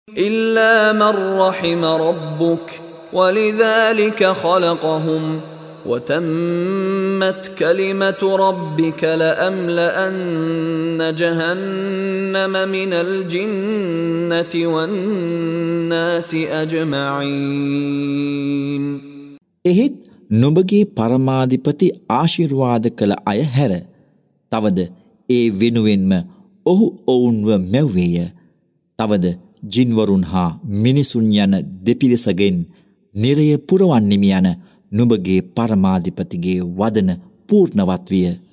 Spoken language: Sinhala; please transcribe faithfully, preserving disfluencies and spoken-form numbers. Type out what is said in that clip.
إلا من رحم ربك ولذلك خلقهم وتمت كلمة ربك لأملأن جهنم من الجنة والناس أجمعين. එහෙත් නුඹගේ පරමාධිපති ආශිර්වාද කළ අය හැර තවද ඒ වෙනුවෙන්ම ඔහු ඔවුන්ව මැව්වේය. තවද ජින්වරුන් හා මිනිසුන් යන දෙපිරිසගෙන් නිරය පුරවන්නෙමි යන නුඹගේ පරමාධිපතිගේ වදන පූර්ණවත් විය.